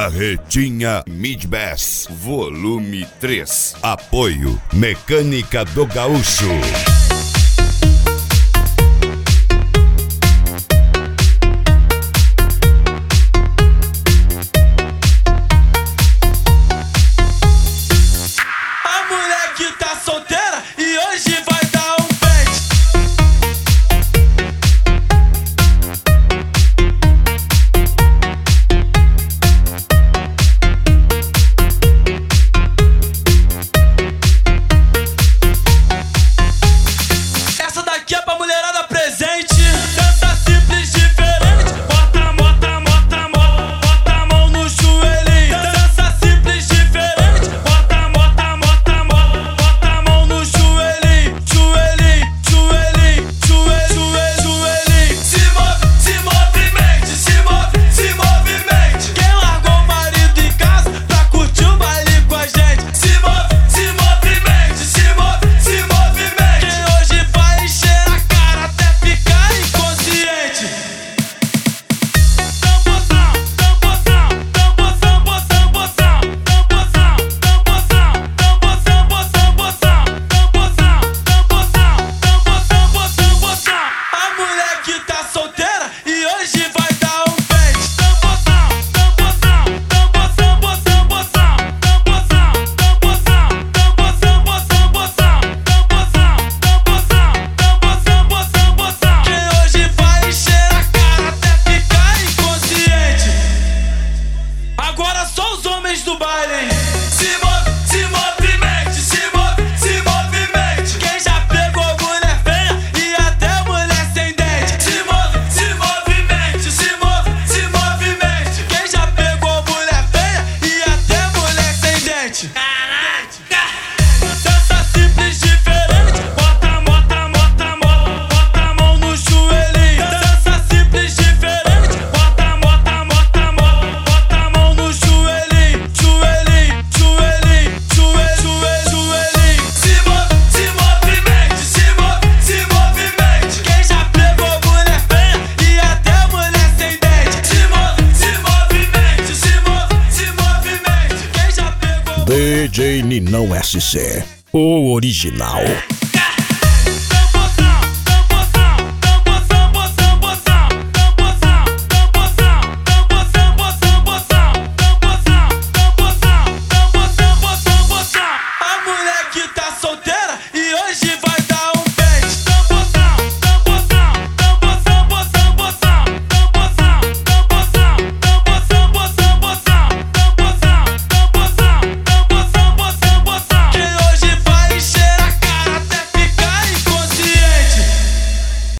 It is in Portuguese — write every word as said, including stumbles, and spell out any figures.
Carretinha Mid-Bass, volume três. Apoio Mecânica do Gaúcho. Solteira e hoje vai dar um pente. Essa daqui é pra mulherada presente. Dança simples, diferente. Bota, bota, bota, bota, bota a mão no joelhinho. Dança simples, diferente. Bota, bota, bota, bota, bota a mão no joelhinho, joelhinho, joelhinho, joelho, joelhinho. Se move, se movimente, se move, se movimente. Quem largou o marido em casa pra curtir o baile com a gente? Se move, se movimente, se move, se movimente. Quem hoje vai encher a cara até ficar inconsciente? Tambozão, tambozão, tambozão, boção, boção, tambozão, tambozão, tambozão, boção, boção, tambozão, tambozão, tambozão, boção, boção. A mulher que tá solteira e hoje vai dar um pente. Tambozão, tambozão, tambozão, boção, boção, tambozão, tambozão, tambozão, boção, boção, tambozão, tambozão, tambozão, boção, boção. Quem hoje vai encher a cara até ficar inconsciente? Agora só os homens do baile, hein? Se move, se movimente, se move, se movimente. Quem já pegou mulher feia e até mulher sem dente? Se move, se movimente, se move, se movimente. Quem já pegou mulher feia e até mulher sem dente? Dança simples, diferente. Bota, bota, bota, bota, bota a mão no joelhinho. Dança simples, diferente. Bota, bota, bota, bota, bota a mão no joelhinho, joelhinho, joelhinho, joelho, joelhinho. Se move, se movimente, se move, se movimente. Quem já pegou mulher feia e até mulher sem dente? Se move, se movimente, se move, se movimente. Quem já pegou D J Ninão S C, o original.